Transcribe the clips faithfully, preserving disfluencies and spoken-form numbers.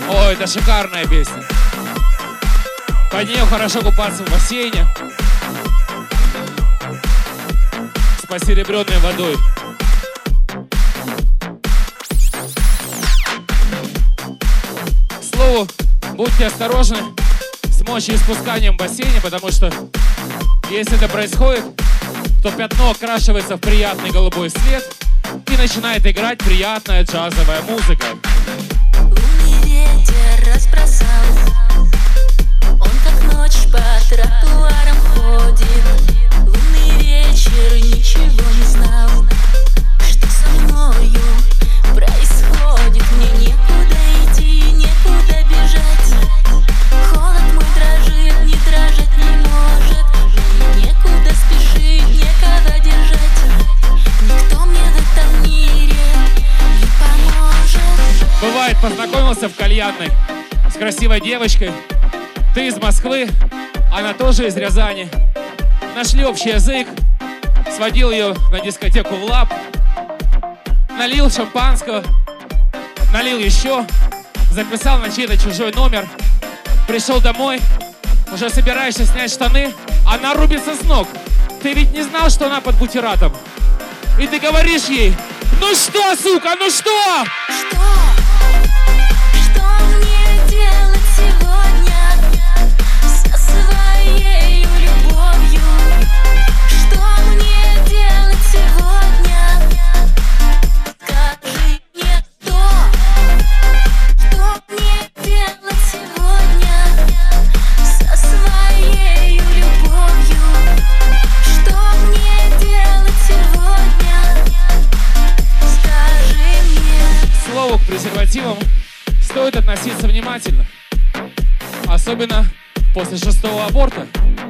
Ой, это шикарная песня. Под нее хорошо купаться в бассейне с посеребренной водой. К слову, будьте осторожны с мочеиспусканием в бассейне, потому что если это происходит, то пятно окрашивается в приятный голубой цвет и начинает играть приятная джазовая музыка. Лунный ветер разбросал, он как ночь по тротуарам ходит. Лунный вечер ничего не знал, что со мною происходит. Мне некуда идти, некуда бежать. Холод мой дрожит, не дрожать не может. Мне некуда спешить, некогда держать. Никто мне в этом мире не поможет. Бывает, познакомился в кальянной с красивой девочкой. Ты из Москвы, она тоже из Рязани. Нашли общий язык, сводил ее на дискотеку в лаб, налил шампанского, налил еще, записал на чей-то чужой номер, пришел домой, уже собираешься снять штаны, она рубится с ног. Ты ведь не знал, что она под бутератом? И ты говоришь ей: ну что, сука, ну что? Что? Что мне делать сегодня со своей любовью? Что мне делать сегодня? Скажи мне, что? Что мне делать сегодня со своей любовью? Что мне делать сегодня? Скажи мне. К слову, к презервативам стоит относиться внимательно. Особенно после шестого аборта.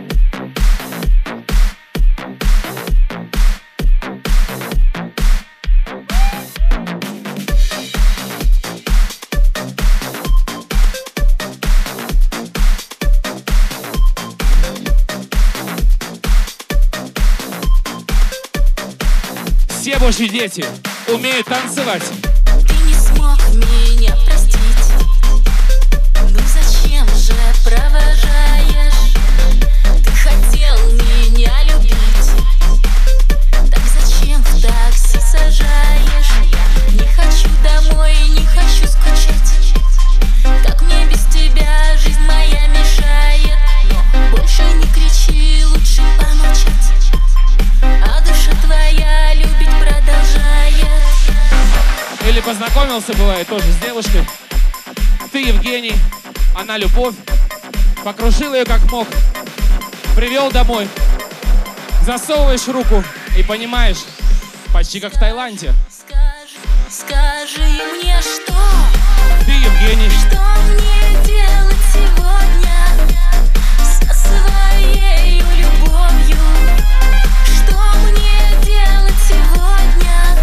Все божьи дети умеют танцевать. Ты не смог меня простить. Ну зачем же провожаешь? Ты хотел меня любить. Так зачем в такси сажаешь? Я не хочу домой, не хочу скучать. Как мне без тебя жизнь моя мешает. Но больше не кричи, лучше помолчать. А душа твоя любить продолжает. Или познакомился, бывает, тоже с девушкой. Ты Евгений, она Любовь. Покружил ее как мог, привел домой. Засовываешь руку и понимаешь, почти как в Таиланде. Скажи, скажи мне, что? Ты Евгений, Что мне делать сегодня со своей любовью? Что мне делать сегодня?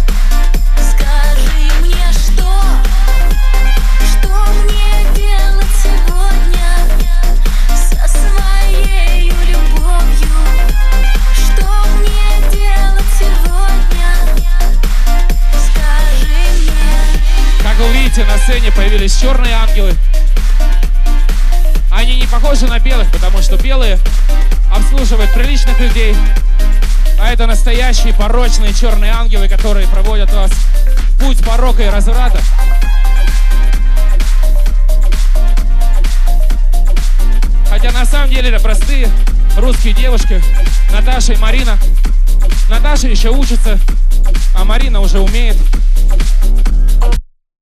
Скажи мне, что? Что мне делать сегодня со своей любовью? Что мне делать сегодня? Скажи мне. как вы видите, на сцене появились черные ангелы. Они не похожи на белых, потому что белые обслуживают приличных людей. А это настоящие порочные черные ангелы, которые проводят вас в путь порока и разврата. Хотя на самом деле это простые русские девушки, Наташа и Марина. Наташа еще учится, а Марина уже умеет.